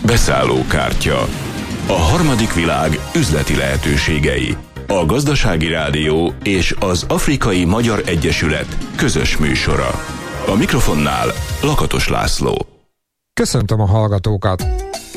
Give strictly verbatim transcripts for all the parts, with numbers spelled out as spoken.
Beszállókártya. A harmadik világ üzleti lehetőségei. A Gazdasági Rádió és az Afrikai Magyar Egyesület közös műsora. A mikrofonnál Lakatos László. Köszöntöm a hallgatókat!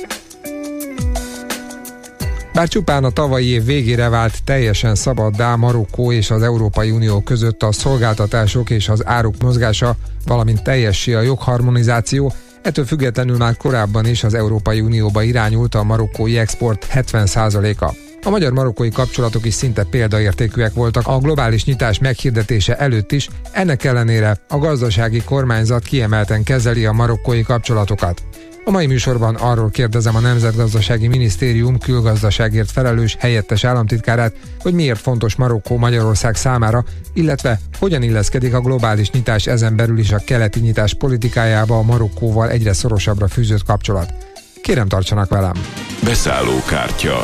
Bár csupán a tavalyi év végére vált teljesen szabaddá Marokkó és az Európai Unió között a szolgáltatások és az áruk mozgása, valamint teljessé a jogharmonizáció, ettől függetlenül már korábban is az Európai Unióba irányult a marokkói export hetven százaléka. A magyar-marokkói kapcsolatok is szinte példaértékűek voltak a globális nyitás meghirdetése előtt is, ennek ellenére a gazdasági kormányzat kiemelten kezeli a marokkói kapcsolatokat. A mai műsorban arról kérdezem a Nemzetgazdasági Minisztérium külgazdaságért felelős helyettes államtitkárát, hogy miért fontos Marokkó Magyarország számára, illetve hogyan illeszkedik a globális nyitás ezen belül is a keleti nyitás politikájába a Marokkóval egyre szorosabbra fűzött kapcsolat. Kérem, tartsanak velem! Beszállókártya.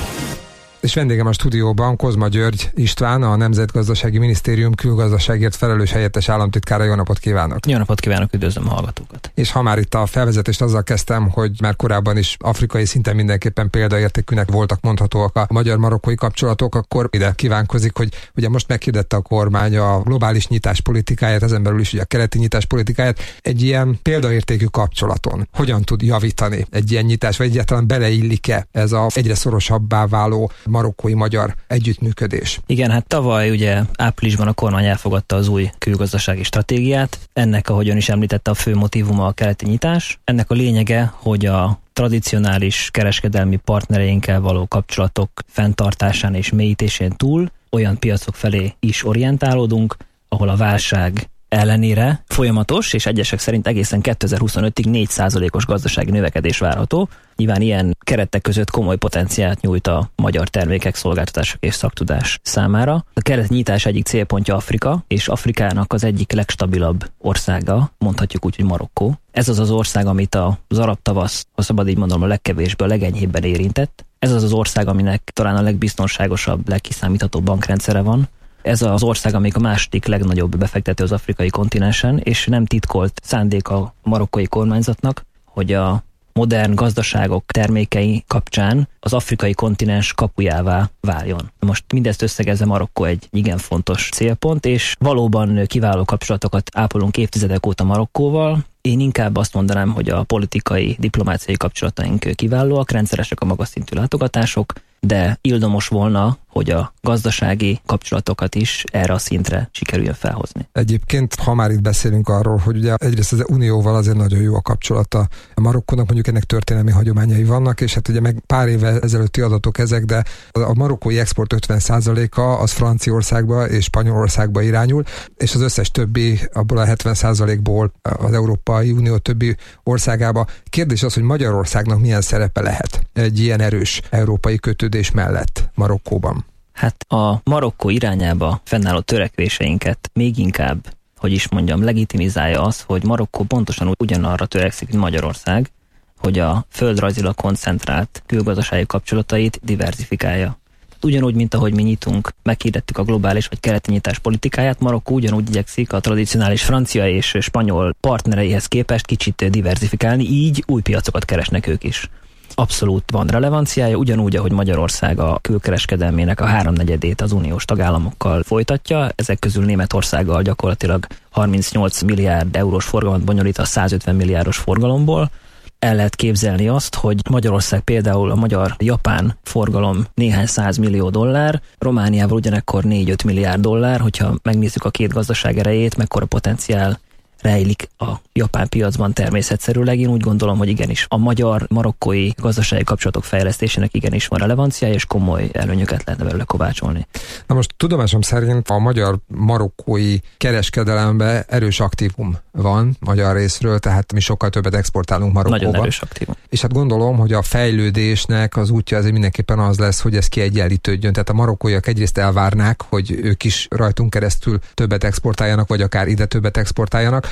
És vendégem a stúdióban Kozma György István, a Nemzetgazdasági Minisztérium külgazdaságért felelős helyettes államtitkára. Jó napot kívánok! Jó napot kívánok, üdvözlöm a hallgatókat! És ha már itt a felvezetést azzal kezdtem, hogy már korábban is afrikai szinten mindenképpen példaértékűnek voltak mondhatóak a magyar-marokkói kapcsolatok, akkor ide kívánkozik, hogy ugye most meghirdette a kormány a globális nyitás politikáját, ezen belül is ugye a keleti nyitás politikáját. Egy ilyen példaértékű kapcsolaton hogyan tud javítani egy ilyen nyitás, vagy egyáltalán beleillik-e ez a egyre szorosabbá váló marokkói magyar együttműködés? Igen, hát tavaly ugye áprilisban a kormány elfogadta az új külgazdasági stratégiát. Ennek, ahogy ön is említette, a fő motívuma a keleti nyitás. Ennek a lényege, hogy a tradicionális kereskedelmi partnereinkkel való kapcsolatok fenntartásán és mélyítésén túl olyan piacok felé is orientálódunk, ahol a válság ellenére folyamatos, és egyesek szerint egészen kétezer-huszonötig négy százalékos gazdasági növekedés várható. Nyilván ilyen keretek között komoly potenciált nyújt a magyar termékek, szolgáltatások és szaktudás számára. A keleti nyitás egyik célpontja Afrika, és Afrikának az egyik legstabilabb országa, mondhatjuk úgy, hogy Marokkó. Ez az az ország, amit az arab tavasz, ha szabad így mondanom, a legkevésbé, a legenyhébben érintett. Ez az az ország, aminek talán a legbiztonságosabb, legkiszámíthatóbb bankrendszere van. Ez az ország, amelyik a második legnagyobb befektető az afrikai kontinensen, és nem titkolt szándék a marokkói kormányzatnak, hogy a modern gazdaságok termékei kapcsán az afrikai kontinens kapujává váljon. Most mindezt összegezve Marokkó egy igen fontos célpont, és valóban kiváló kapcsolatokat ápolunk évtizedek óta Marokkóval. Én inkább azt mondanám, hogy a politikai, diplomáciai kapcsolataink kiválóak, rendszeresek a magas szintű látogatások, de ildomos volna, hogy a gazdasági kapcsolatokat is erre a szintre sikerüljön felhozni. Egyébként, ha már itt beszélünk arról, hogy ugye egyrészt az Unióval azért nagyon jó a kapcsolata a Marokkónak, mondjuk ennek történelmi hagyományai vannak, és hát ugye meg pár évvel ezelőtti adatok ezek, de a marokkói export ötven százaléka az Franciaországba és Spanyolországba irányul, és az összes többi abból a hetven százalékból az Európai Unió többi országába. Kérdés az, hogy Magyarországnak milyen szerepe lehet egy ilyen erős európai kötődés mellett Marokkóban? Hát a Marokkó irányába fennálló törekvéseinket még inkább, hogy is mondjam, legitimizálja az, hogy Marokkó pontosan ugyanarra törekszik, mint Magyarország, hogy a földrajzilag koncentrált külgazdasági kapcsolatait diverzifikálja. Ugyanúgy, mint ahogy mi nyitunk, meghirdettük a globális vagy keleti nyitás politikáját, Marokkó ugyanúgy igyekszik a tradicionális francia és spanyol partnereihez képest kicsit diverzifikálni, így új piacokat keresnek ők is. Abszolút van relevanciája, ugyanúgy, ahogy Magyarország a külkereskedelmének a háromnegyedét az uniós tagállamokkal folytatja, ezek közül Németországgal gyakorlatilag harmincnyolc milliárd eurós forgalmat bonyolít a százötven milliárdos forgalomból. El lehet képzelni azt, hogy Magyarország például a magyar-japán forgalom néhány száz millió dollár, Romániával ugyanekkor négy-öt milliárd dollár, hogyha megnézzük a két gazdaság erejét, mekkora potenciál rejlik a japán piacban természetszerűleg. Én úgy gondolom, hogy igenis a magyar-marokkói gazdasági kapcsolatok fejlesztésének igenis van relevanciája, és komoly előnyöket lehetne belőle kovácsolni. Na most tudomásom szerint a magyar-marokkói kereskedelemben erős aktívum van magyar részről, tehát mi sokkal többet exportálunk Marokkóba. Nagyon erős aktívum. És hát gondolom, hogy a fejlődésnek az útja azért mindenképpen az lesz, hogy ez kiegyenlítődjön. Tehát a marokkóiak egyrészt elvárnák, hogy ők is rajtunk keresztül többet exportáljanak, vagy akár ide többet exportáljanak.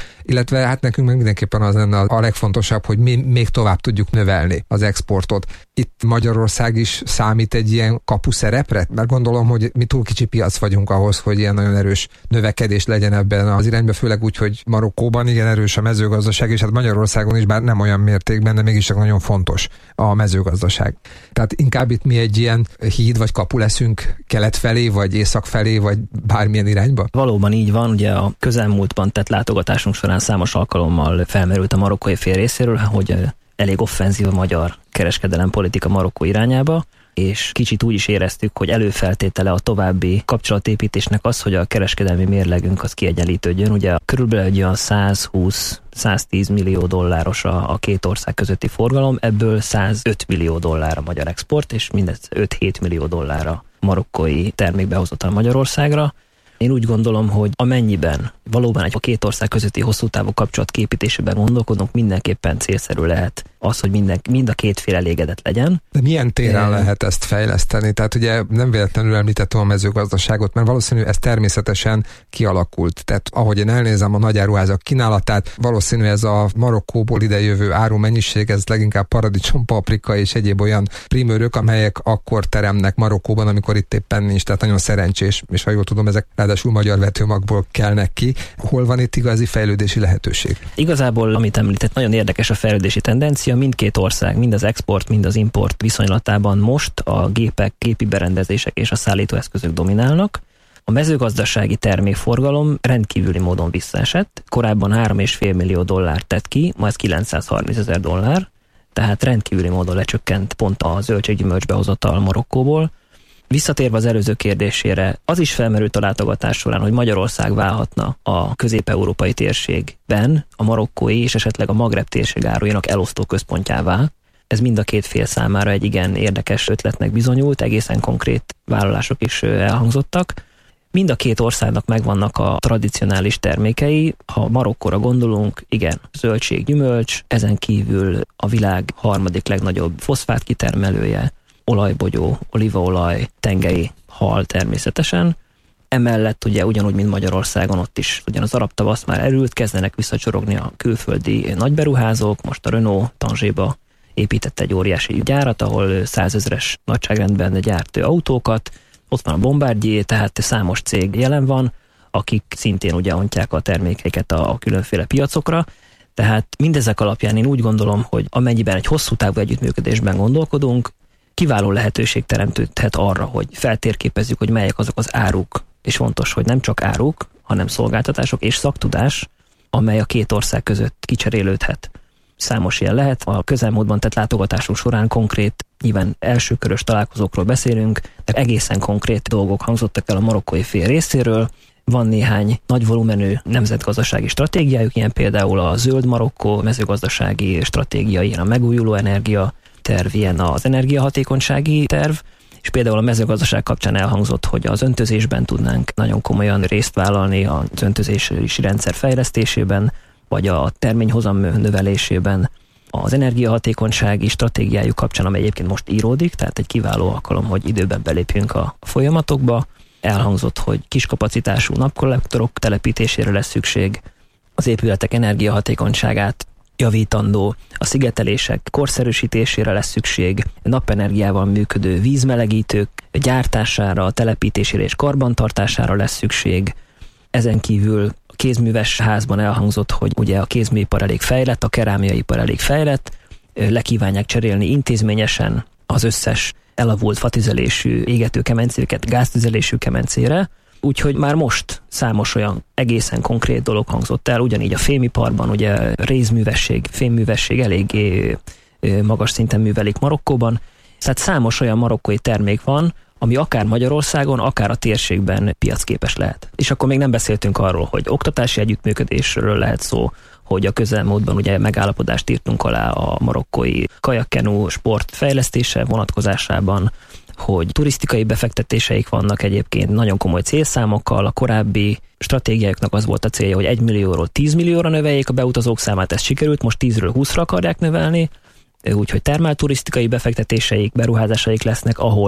illetve hát nekünk meg mindenképpen az lenne a legfontosabb, hogy mi még tovább tudjuk növelni az exportot. Itt Magyarország is számít egy ilyen kapuszerepre, mert gondolom, hogy mi túl kicsi piac vagyunk ahhoz, hogy ilyen nagyon erős növekedés legyen ebben az irányban, főleg úgy, hogy Marokkóban igen erős a mezőgazdaság, és hát Magyarországon is, bár nem olyan mértékben, de mégis csak nagyon fontos a mezőgazdaság. Tehát inkább itt mi egy ilyen híd vagy kapu leszünk kelet felé, vagy észak felé, vagy bármilyen irányba? Valóban így van, ugye a közelmúltban tett látogatásunk során számos alkalommal felmerült a marokkói fél részéről, hogy elég offenzív a magyar kereskedelem politika Marokkó irányába, és kicsit úgy is éreztük, hogy előfeltétele a további kapcsolatépítésnek az, hogy a kereskedelmi mérlegünk az kiegyenlítődjön. Ugye körülbelül egy olyan százhúsz-száztíz millió dolláros a, a két ország közötti forgalom, ebből százöt millió dollár a magyar export, és mindez öt-hét millió dollár a marokkói termékbehozatal Magyarországra. Én úgy gondolom, hogy amennyiben valóban egy a két ország közötti hosszú távú kapcsolat képítésében gondolkodunk, mindenképpen célszerű lehet az, hogy minden, mind a két fél elégedett legyen. De milyen téren e... lehet ezt fejleszteni? Tehát ugye nem véletlenül említettem a mezőgazdaságot, mert valószínű ez természetesen kialakult. Tehát ahogy én elnézem a nagyáruházak kínálatát, valószínű ez a Marokkóból idejövő áru mennyiség, ez leginkább paradicsom, paprika és egyéb olyan primőrök, amelyek akkor teremnek Marokkóban, amikor itt éppen nincs. Tehát nagyon szerencsés, és ha jól tudom, ezek ráadásul magyar vetőmagból kelnek ki. Hol van itt igazi fejlődési lehetőség? Igazából, amit említett, nagyon érdekes a fejlődési tendencia. Mindkét ország, mind az export, mind az import viszonylatában most a gépek, gépi berendezések és a szállítóeszközök dominálnak. A mezőgazdasági termékforgalom rendkívüli módon visszaesett. Korábban három egész öt millió dollárt tett ki, ma ez kilencszázharminc ezer dollár, tehát rendkívüli módon lecsökkent pont a zöldséggyümölcs behozatal Marokkóból. Visszatérve az előző kérdésére, az is felmerült a látogatás során, hogy Magyarország válhatna a közép-európai térségben a marokkói és esetleg a Magreb térség árujának elosztó központjává. Ez mind a két fél számára egy igen érdekes ötletnek bizonyult, egészen konkrét vállalások is elhangzottak. Mind a két országnak megvannak a tradicionális termékei. Ha Marokkóra gondolunk, igen, zöldség, gyümölcs, ezen kívül a világ harmadik legnagyobb foszfát kitermelője, olajbogyó, olívaolaj, tengeri hal természetesen. Emellett ugye ugyanúgy, mint Magyarországon, ott is ugyan az arab tavasz már erült, kezdenek visszacsorogni a külföldi nagyberuházók. Most a Renault Tanzséba épített egy óriási gyárat, ahol százezres nagyságrendben gyárt autókat. Ott van a Bombardier, tehát számos cég jelen van, akik szintén ugye ontják a termékeiket a, a különféle piacokra. Tehát mindezek alapján én úgy gondolom, hogy amennyiben egy hosszú távú együttműködésben gondolkodunk, kiváló lehetőség teremtődhet arra, hogy feltérképezzük, hogy melyek azok az áruk, és fontos, hogy nem csak áruk, hanem szolgáltatások és szaktudás, amely a két ország között kicserélődhet. Számos ilyen lehet. A közelmúltban tett látogatásunk során konkrét, nyilván elsőkörös találkozókról beszélünk, de egészen konkrét dolgok hangzottak el a marokkói fél részéről. Van néhány nagy volumenű nemzetgazdasági stratégiájuk, ilyen például a zöld Marokkó mezőgazdasági stratégia, ilyen a megújuló energia terv, ilyen az energiahatékonysági terv, és például a mezőgazdaság kapcsán elhangzott, hogy az öntözésben tudnánk nagyon komolyan részt vállalni, az öntözési rendszer fejlesztésében, vagy a terményhozam növelésében, az energiahatékonysági stratégiájuk kapcsán, amely egyébként most íródik, tehát egy kiváló alkalom, hogy időben belépjünk a folyamatokba. Elhangzott, hogy kiskapacitású napkollektorok telepítésére lesz szükség, az épületek energiahatékonyságát javítandó, a szigetelések korszerűsítésére lesz szükség, napenergiával működő vízmelegítők gyártására, telepítésére és karbantartására lesz szükség. Ezen kívül a kézműves házban elhangzott, hogy ugye a kézműipar elég fejlett, a kerámiaipar elég fejlett, lekívánják cserélni intézményesen az összes elavult fatüzelésű égetőkemencéket gáztüzelésű kemencére, úgyhogy már most számos olyan egészen konkrét dolog hangzott el, ugyanígy a fémiparban, ugye rézművesség, fémművesség eléggé magas szinten művelik Marokkóban, tehát számos olyan marokkói termék van, ami akár Magyarországon, akár a térségben piacképes lehet. És akkor még nem beszéltünk arról, hogy oktatási együttműködésről lehet szó, hogy a közelmúltban ugye megállapodást írtunk alá a marokkói kajakkenu sport fejlesztése vonatkozásában, hogy turisztikai befektetéseik vannak egyébként nagyon komoly célszámokkal. A korábbi stratégiájuknak az volt a célja, hogy egy millióról tíz millióra növeljék a beutazók számát, ez sikerült, most tízről húszra akarják növelni, úgyhogy termálturisztikai befektetéseik, beruházásaik lesznek, ahol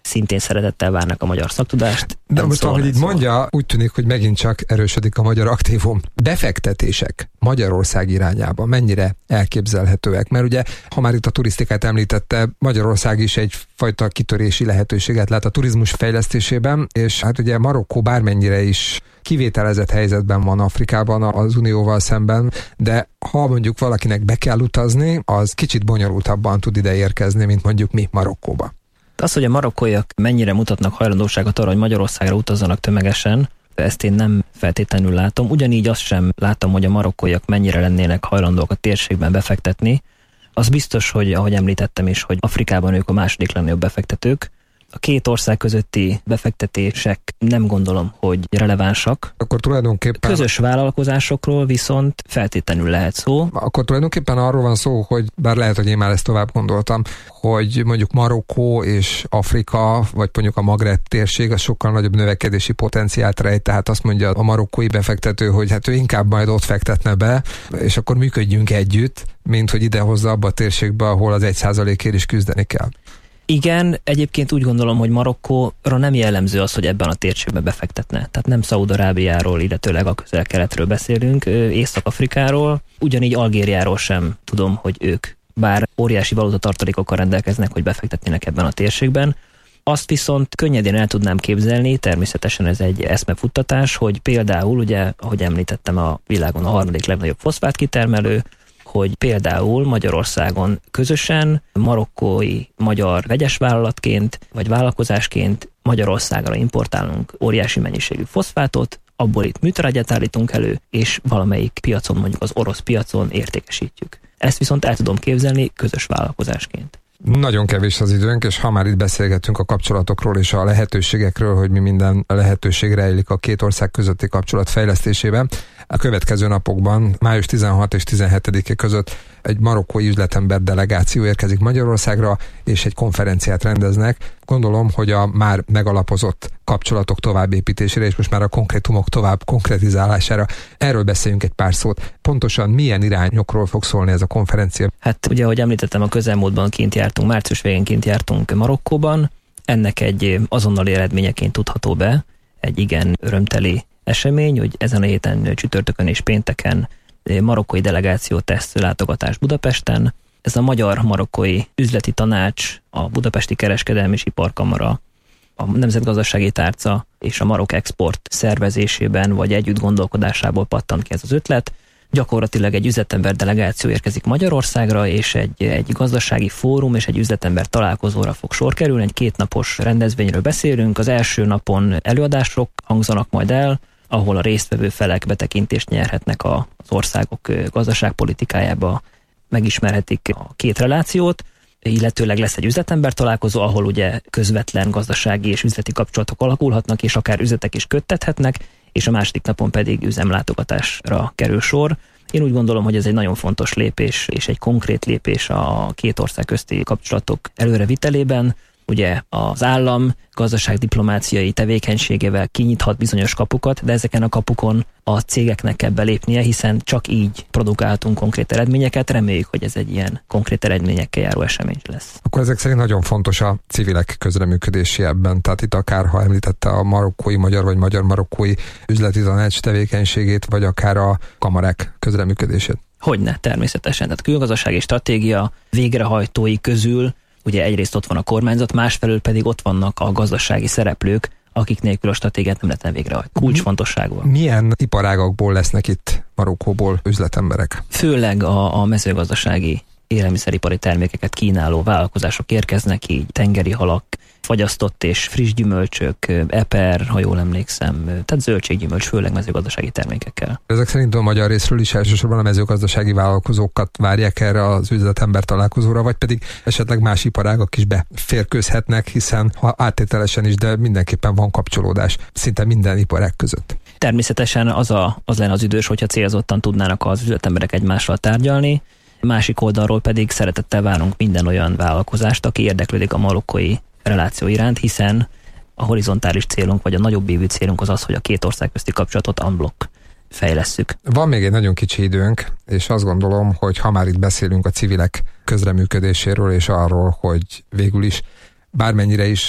szintén szeretettel várnak a magyar szaktudást. De most, ahogy így mondja, úgy tűnik, hogy megint csak erősödik a magyar aktívum. Befektetések Magyarország irányába mennyire elképzelhetőek? Mert ugye, ha már itt a turisztikát említette, Magyarország is egyfajta kitörési lehetőséget lát a turizmus fejlesztésében, és hát ugye Marokkó bármennyire is kivételezett helyzetben van Afrikában az Unióval szemben, de ha mondjuk valakinek be kell utazni, az kicsit bonyolultabban tud ide érkezni, mint mondjuk mi Marokkóba. Az, hogy a marokkóiak mennyire mutatnak hajlandóságot arra, hogy Magyarországra utazzanak tömegesen, ezt én nem feltétlenül látom. Ugyanígy azt sem látom, hogy a marokkóiak mennyire lennének hajlandóak a térségben befektetni. Az biztos, hogy ahogy említettem is, hogy Afrikában ők a második legnagyobb befektetők. A két ország közötti befektetések nem gondolom, hogy relevánsak. Akkor tulajdonképpen... Közös vállalkozásokról viszont feltétlenül lehet szó. Akkor tulajdonképpen arról van szó, hogy bár lehet, hogy én már ezt tovább gondoltam, hogy mondjuk Marokkó és Afrika, vagy mondjuk a Magreb térség az sokkal nagyobb növekedési potenciált rejt, tehát azt mondja a marokkói befektető, hogy hát ő inkább majd ott fektetne be, és akkor működjünk együtt, mint hogy idehozza abba a térségbe, ahol az egy százalékért is küzdeni kell. Igen, egyébként úgy gondolom, hogy Marokkóra nem jellemző az, hogy ebben a térségben befektetne. Tehát nem Szaúd-Arábiáról, illetőleg a közel-keletről beszélünk, Észak-Afrikáról, ugyanígy Algériáról sem tudom, hogy ők bár óriási valutatartalékokkal rendelkeznek, hogy befektetnének ebben a térségben. Azt viszont könnyedén el tudnám képzelni, természetesen ez egy eszmefuttatás, hogy például, ugye, ahogy említettem, a világon a harmadik legnagyobb foszfátkitermelő, hogy például Magyarországon közösen marokkói magyar vegyes vállalatként vagy vállalkozásként Magyarországra importálunk óriási mennyiségű foszfátot, abból itt műtrágyát állítunk elő, és valamelyik piacon, mondjuk az orosz piacon értékesítjük. Ezt viszont el tudom képzelni közös vállalkozásként. Nagyon kevés az időnk, és ha már itt beszélgetünk a kapcsolatokról és a lehetőségekről, hogy mi minden lehetőség rejlik a két ország közötti kapcsolat fejlesztésében, a következő napokban, május tizenhatodika és tizenhetedike között egy marokkói üzletember delegáció érkezik Magyarországra, és egy konferenciát rendeznek. Gondolom, hogy a már megalapozott kapcsolatok továbbépítésére, és most már a konkrétumok tovább konkretizálására. Erről beszéljünk egy pár szót. Pontosan milyen irányokról fog szólni ez a konferencia? Hát ugye, ahogy említettem, a közelmúltban kint jártunk, március végén kint jártunk Marokkóban. Ennek egy azonnali eredményeként tudható be, egy igen örömteli esemény, hogy ezen a héten csütörtökön és pénteken marokkói delegáció tesz látogatást Budapesten. Ez a Magyar-Marokkói Üzleti Tanács, a Budapesti Kereskedelmi és Iparkamara, a Nemzetgazdasági Tárca és a Marok Export szervezésében vagy együtt gondolkodásából pattant ki ez az ötlet. Gyakorlatilag egy üzletember delegáció érkezik Magyarországra, és egy, egy gazdasági fórum és egy üzletember találkozóra fog sor kerülni. Egy kétnapos rendezvényről beszélünk. Az első napon előadások hangzanak majd el, ahol a résztvevő felek betekintést nyerhetnek az országok gazdaságpolitikájába, megismerhetik a két relációt, illetőleg lesz egy üzletember találkozó, ahol ugye közvetlen gazdasági és üzleti kapcsolatok alakulhatnak, és akár üzletek is köttethetnek, és a második napon pedig üzemlátogatásra kerül sor. Én úgy gondolom, hogy ez egy nagyon fontos lépés, és egy konkrét lépés a két ország közti kapcsolatok előrevitelében. Ugye az állam gazdaságdiplomáciai tevékenységével kinyithat bizonyos kapukat, de ezeken a kapukon a cégeknek kell belépnie, hiszen csak így produkáltunk konkrét eredményeket. Reméljük, hogy ez egy ilyen konkrét eredményekkel járó esemény lesz. Akkor ezek szerint nagyon fontos a civilek közreműködése ebben. Tehát itt akár, ha említette a marokkói magyar vagy magyar-marokkói üzleti tanács tevékenységét, vagy akár a kamarák közreműködését. Hogyne, természetesen. Tehát külgazdasági stratégia végrehajtói közül ugye egyrészt ott van a kormányzat, másfelől pedig ott vannak a gazdasági szereplők, akik nélkül a stratégiát nem lehetne végrehajtani. Kulcsfontosságú. Milyen iparágakból lesznek itt Marokkóból üzletemberek? Főleg a, a mezőgazdasági élelmiszeripari termékeket kínáló vállalkozások érkeznek, így tengeri halak, fagyasztott és friss gyümölcsök, eper, ha jól emlékszem, tehát zöldséggyümölcs, főleg mezőgazdasági termékekkel. Ezek szerint a magyar részről is elsősorban a mezőgazdasági vállalkozókat várják erre az üzletember találkozóra, vagy pedig esetleg más iparágak is beférkőzhetnek, hiszen ha áttételesen is, de mindenképpen van kapcsolódás szinte minden iparág között. Természetesen az, a, az lenne az idős, hogyha célzottan tudnának az üzletemberek egymással tárgyalni, másik oldalról pedig szeretettel várunk minden olyan vállalkozást, aki érdeklődik a marokkói reláció iránt, hiszen a horizontális célunk, vagy a nagyobb évű célunk az az, hogy a két ország közti kapcsolatot unblock fejlesszük. Van még egy nagyon kicsi időnk, és azt gondolom, hogy ha már itt beszélünk a civilek közreműködéséről, és arról, hogy végül is bármennyire is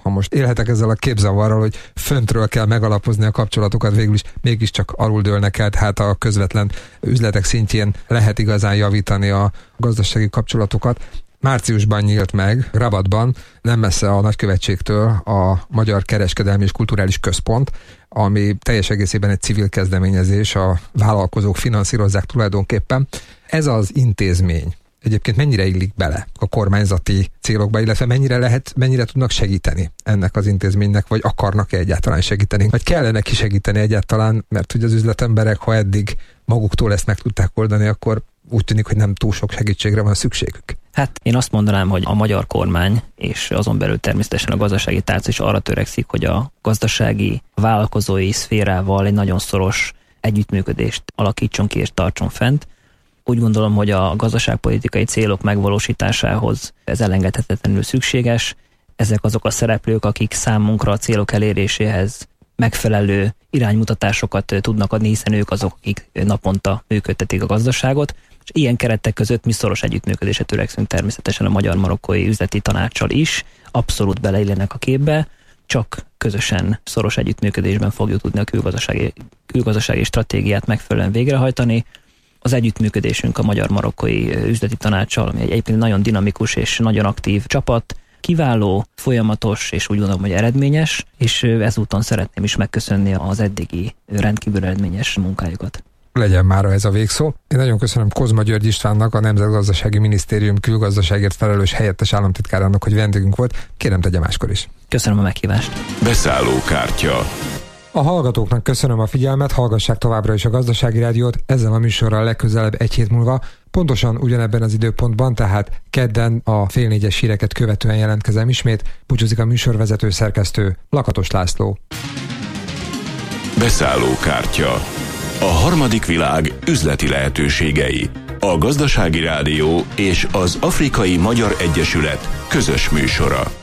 ha most élhetek ezzel a képzavarral, hogy föntről kell megalapozni a kapcsolatokat, végül is mégiscsak alul dőlnek el, tehát a közvetlen üzletek szintjén lehet igazán javítani a gazdasági kapcsolatokat. Márciusban nyílt meg Rabatban, nem messze a nagykövetségtől a Magyar Kereskedelmi és Kulturális Központ, ami teljes egészében egy civil kezdeményezés, a vállalkozók finanszírozzák tulajdonképpen. Ez az intézmény egyébként mennyire illik bele a kormányzati célokba, illetve mennyire lehet, mennyire tudnak segíteni ennek az intézménynek, vagy akarnak-e egyáltalán segíteni, vagy kellene ki segíteni egyáltalán, mert hogy az üzletemberek, ha eddig maguktól ezt meg tudták oldani, akkor úgy tűnik, hogy nem túl sok segítségre van szükségük. Hát én azt mondanám, hogy a magyar kormány, és azon belül természetesen a gazdasági tárca is arra törekszik, hogy a gazdasági, a vállalkozói szférával egy nagyon szoros együttműködést alakítson ki és tartson fent. Úgy gondolom, hogy a gazdaságpolitikai célok megvalósításához ez elengedhetetlenül szükséges. Ezek azok a szereplők, akik számunkra a célok eléréséhez megfelelő iránymutatásokat tudnak adni, hiszen ők azok, akik naponta működtetik a gazdaságot, és ilyen keretek között mi szoros együttműködésre törekszünk természetesen a Magyar-Marokkói Üzleti Tanáccsal is, abszolút beleillenek a képbe, csak közösen szoros együttműködésben fogjuk tudni a külgazdasági, külgazdasági stratégiát megfelelően végrehajtani. Az együttműködésünk a Magyar-Marokkói Üzleti Tanáccsal, ami egy egyébként nagyon dinamikus és nagyon aktív csapat, kiváló, folyamatos és úgy gondolom, hogy eredményes, és ezúton szeretném is megköszönni az eddigi rendkívül eredményes munkájukat. Legyen mára ez a végszó. Én nagyon köszönöm Kozma György Istvánnak, a Nemzetgazdasági Minisztérium külgazdaságért felelős helyettes államtitkárának, hogy vendégünk volt. Kérem, tegye máskor is. Köszönöm a meghívást. Beszállókártya. A hallgatóknak köszönöm a figyelmet, hallgassák továbbra is a Gazdasági Rádiót, ezzel a műsorral legközelebb egy hét múlva, pontosan ugyanebben az időpontban, tehát kedden a fél négyes híreket követően jelentkezem ismét. Búcsúzik a műsorvezető szerkesztő Lakatos László. Beszállókártya. A harmadik világ üzleti lehetőségei. A Gazdasági Rádió és az Afrikai Magyar Egyesület közös műsora.